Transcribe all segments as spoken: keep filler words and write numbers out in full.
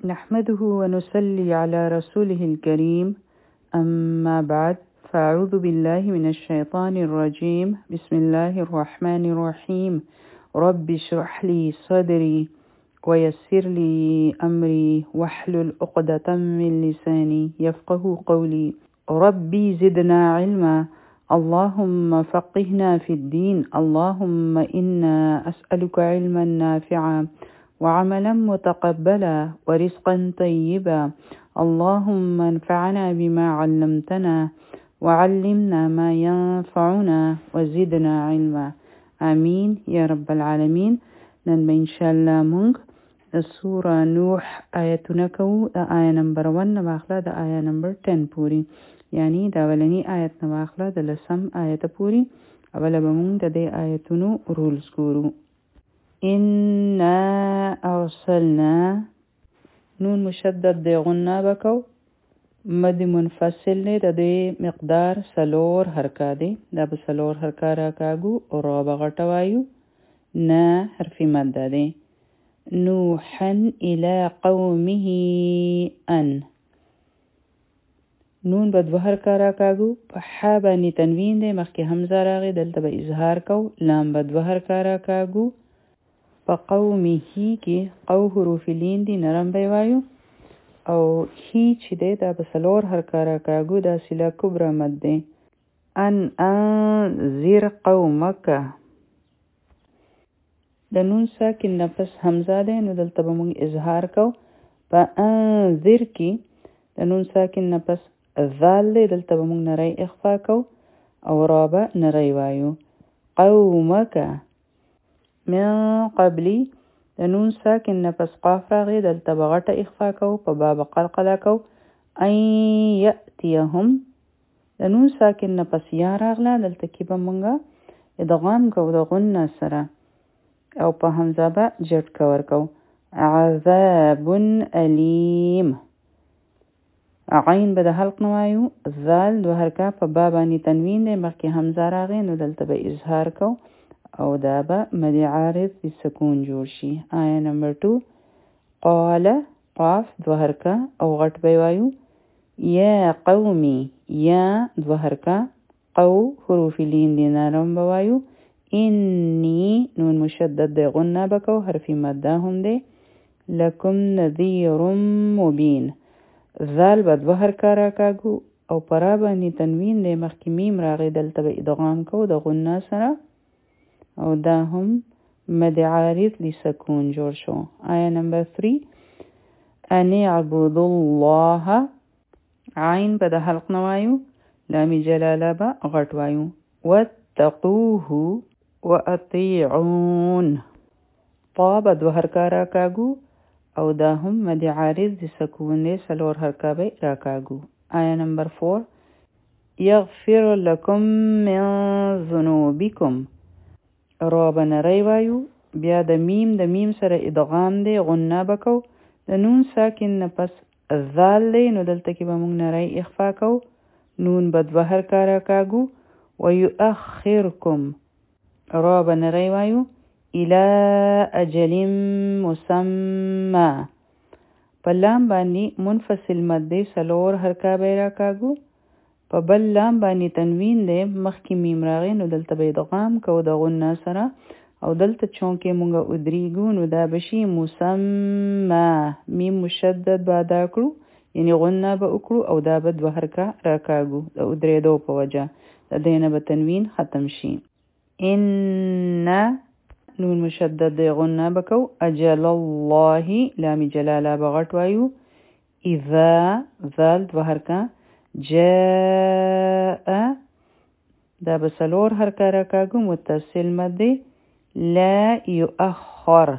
نحمده ونصلي على رسوله الكريم أما بعد فأعوذ بالله من الشيطان الرجيم بسم الله الرحمن الرحيم رب اشرح لي صدري ويسر لي أمري واحلل عقدة من لساني يفقه قولي ربي زدنا علما اللهم فقهنا في الدين اللهم إنا أسألك علما نافعا وعملا متقبلا ورزقا طيبا اللهم انفعنا بما علمتنا وعلمنا ما ينفعنا وزدنا علما آمين يا رب العالمين. نن به انشاءالله مونږ د سوره نوح آیتونه کوو. د آیه نمبر ون نه واخله د آیه نمبر ټن پورې، یعنی د اولنی آیت نه واخله د لسم آیت پورې. اوله به مونږ د دې آیتونو رولز ګورو. انا ارسلنا نون مشدد دی غنه بکو، مد منفصل دی، د دې مقدار سلور حرکا دی، دا به سلور حرکا را کاږو او را به غټه وایو. نه حرفی مده دی. نوحا الى قومه ان نون به دوه حرکا را کاږو، په ح باندې تنوین دی، مخکې همزه راغی، دلته به اظهار کو. لام به دوه حرکا را کاږو. په قومه کې قو حروف لین دی، نرم به وایو. او هی چې دی دا به څلور حرکا را کاږو، دا صله کبره مد دی. ان انذر قومک، د نون ساکن نه پس حمزه دی، نو دلته به مونږ اظهار کو. په انذر کې د نون ساکن نه پس ذال دی، دلته به مونږ نری اخفا کو او را به نری وایو. قومک من قبلی د نون ساکن نه پس قاف راغی، دلته به غټه اخفا کو، په با به قلقله کو. ان یأتیهم د نون ساکن نه پس یا راغله، دلته کې به مونږه ادغام کو د غنه سره او په حمزه به جټ کور کو. عذاب علیم، عین به د حلق نه وایو. ذال دو حرکه، په با باندې تنوین دی، مخکې حمزه راغی، نو دلته به اظهار کو او دا به مد عارض د سکون جوړ شي. آیه نمبر ټو قال قاف دو حرکه او غټ به وایو. یا قومی یا دو حرکه، قو حروف لین دی نرم به وایو. انی نون مشدد دی غنه بکو، حرفی مده هم دی. لکم نذیر مبین، ذال به دو حرکه را کاږو او پرا باندې تنوین دی، مخکې میم راغی، دلته به ادغام کو د غنه سره او دا هم مد عارض لسکون جوړ شو. آیه نمبر تھری ان اعبدوا الله، عین به د حلق نه وایو، لام جلاله به غټ وایو. واتقوه واطیعون، طا به دو حرکه را کاږو او دا هم مد عارض د سکون دی، څلور حرکه به را کاږو. آیه نمبر فور یغفر لکم من ذنوبکم، را به نری وایو، بیا د میم د میم سره ادغام دی، غنه بکو. د نون ساکن نه پس ذال دی، نو دلته کې به مونږ نری اخفا کو. نون به دوه حرکه را کاږو. ویؤخرکم، را به نری وایو. الی اجل مسمى، په لام باندې منفصل مد دی، څلور حرکه به را کاږو. په بل لام باندې تنوین دی، مخکې میم راغی، نو دلته به ادغام کو د غنه سره او دلته چونکې مونږه ادریږو، نو دا بشي مسمى، میم مشدد به ادا کړو، یعنی غنه به وکړو او دا به دوه حرکه را کاږو د ادریدو په وجه، د دې نه به تنوین ختم شي. ان نون مشدد دی غنه بکو. اجل الله، لام جلاله به غټ وایو. اذا ذال دوه حرکه. جاء دا به څلور حرکه را کاږو، متصل مد دی. لا یؤخر،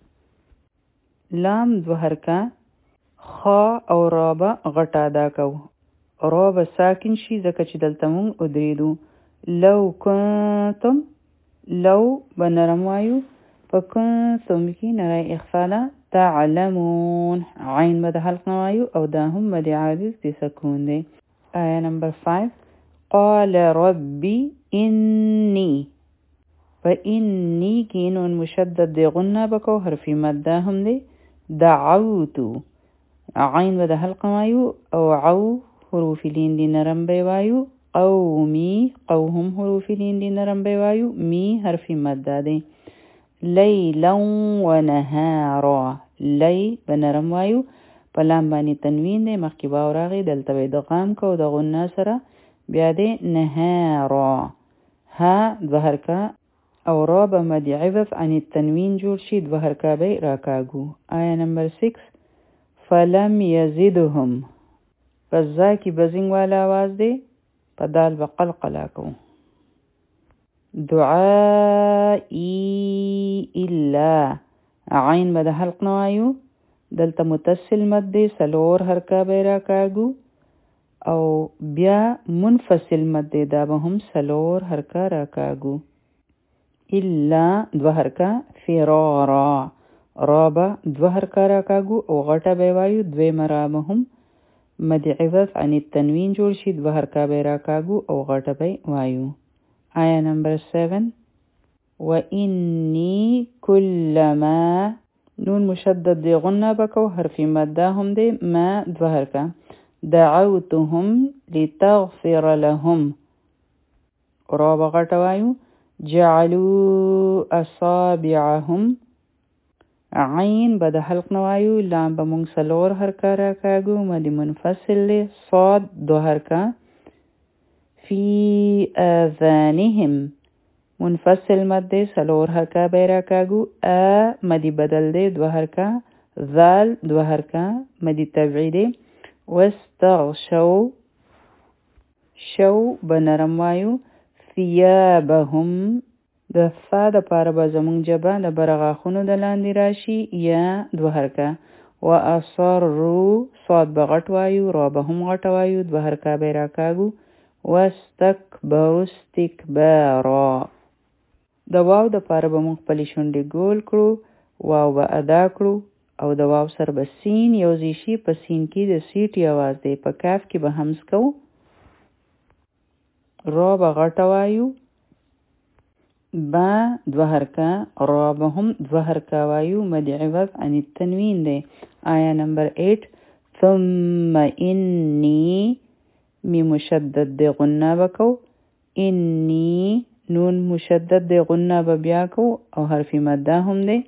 لام دوه حرکه، خا او را به غټه ادا کو، را به ساکن شي ځکه چې دلته مونږ ادریدو. لو کنتم، لو به نرم وایو، په کنتم کې نری اخفا ده. تعلمون، عین به د حلق نه وایو او دا هم مد عارض د سکون دی. آیه نمبر فایو قال ربی انی، په انی کې نون مشدد دی غنه بکو، حرفی مده هم دی. دعوتو، عین به د حلقه وایو او عو حروف لیندی نرم به وایو قومی قو هم حروف لیندی نرم به وایو می حرف مد دی لیلا و نهارا لی به نرم وایو په لام باندې تنوین دی مخکې واو راغی دلته به ادغام کو د غنه سره بیا دی نهارا ها دوه حرکه او را به مد عوض عن التنوین جوړ شي دوه حرکه به راکاږو. آیا نمبر سکس فلم یزدهم پس ذا کی بزنگ والا آواز دی په دال به قلقلا کو. دعائی الا عین به د حلق نوایو دلته متصل مد دی سلور حرکه به راکاږو او بیا منفصل مد دی دا به هم سلور حرکه راکاږو. الا دو حرکه فرارا را به دو حرکه راکاږو او غټه به وایو دوی مرا به هم مد عوض عن التنوین جوړ شي دو حرکه به راکاږو او غټه به وایو. آیا نمبر سیون و انی کلما نون مشدد دی غنه بکو حرف مده هم دی ما دو حرکه دعوتهم لتغفر لهم را به غټه وایو جعلوا اصابعهم عین به د حلق نوایو لام به مونږ سلور حرکه راکاږو مد منفصل دی صاد دو حرکه فی آذانهم منفصل مد دی سلور حرکه به راکاږو ا مدی بدل دی دو حرکه ذال دو حرکه مدی تبعی دی واستغشوا شو به نرم وایو ثيابهم د فا د پاره به زمونږ جبه د برغاخونو د لاندې راشي یا دو حرکه و اصروا صاد به غټ وایو را به هم غټ وایو دو حرکه به راکاږو واستکبروا استکبارا د واو د پاره به مونږ خپلې شونډې ګول کړو واو به ادا کړو او د واو سر به سین یوځای شي په سین کې د سیټي اواز دی په کاف کې به همز کو را به غټه وایو با دو حرکه را به هم دو حرکه وایو مد عوض عن التنوین دی. آیا نمبر ایٹ ثم انی می مشدد دی غنه بکو انی نون مشدد دی غنه بیا کو او حرف مده هم دی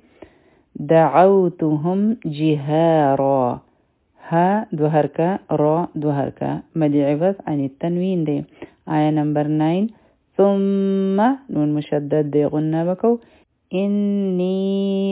دعوتهم جهارا ها دو حرکه را دو حرکه مد عوض عن التنوین دی. آیا نمبر نائن ثم نون مشدد دی غنه بکو انی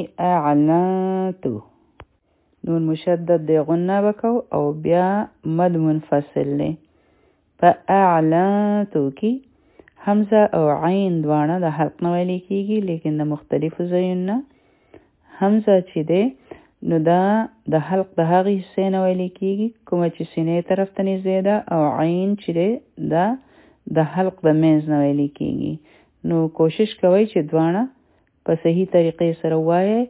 اعلنتو نون مشدد دی غنه بکو او بیا مد منفصل دی په اعلنتو کی حمزه او عین دوانه د حلق نه ویل کیږي لیکن د مختلفو ځایونو حمزه چې دی نو دا د حلق د هغې حصې نه ویل کیږي کومه چې سینې طرف ته نږدې ده او عین چې دی دا د حلق د منځ نه ویل کیږي. نو کوشش کوئ چې دوانه په صحیح طریقې سره وایئ.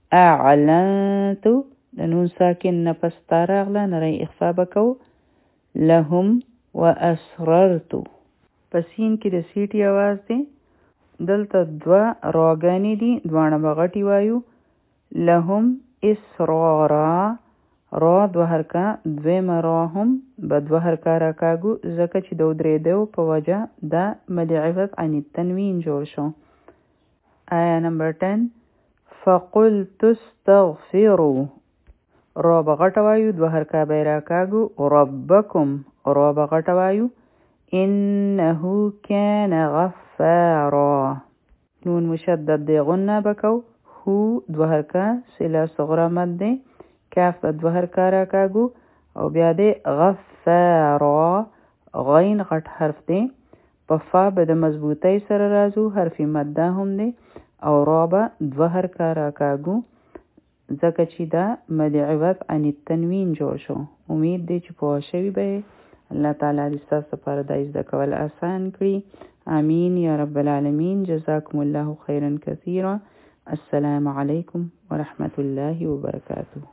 اعلنتو د نون ساکن نه پس تا راغله نری اخفا به کو لهم و اسررتو په سین کې د سیټي اواز دی دلته دوه راګانې دي دوانه به غټې وایو لهم اسرارا را دو حرکه دویمه را هم به دو حرکه راکاږو ځکه چې د ودرېدو په وجه دا مد عوض عن التنوین جوړ شو. آیا نمبر ټن فقلت استغفروا را به غټه وایو دو حرکه به راکاږو ربکم را به غټه وایو انه کان غفارا نون مشدد دی غنه بکو هو دو حرکه سلا صغرا مد دی کاف به دو حرکه راکاږو او بیا دی غفارا غین غټ حرف دی په فا به د مضبوطی سره راځو حرف مده هم دی او را به دو حرکه راکاږو ځکه چې دا مد عوض عن التنوین جوړ شو. امید دی چې پوه شوي به الله تعالی دې ستاسو لپاره دا زده کول آسان کړي. آمین یا رب العالمین. جزاکم الله خیرا کثیرا. السلام علیکم ورحمة الله وبرکاته.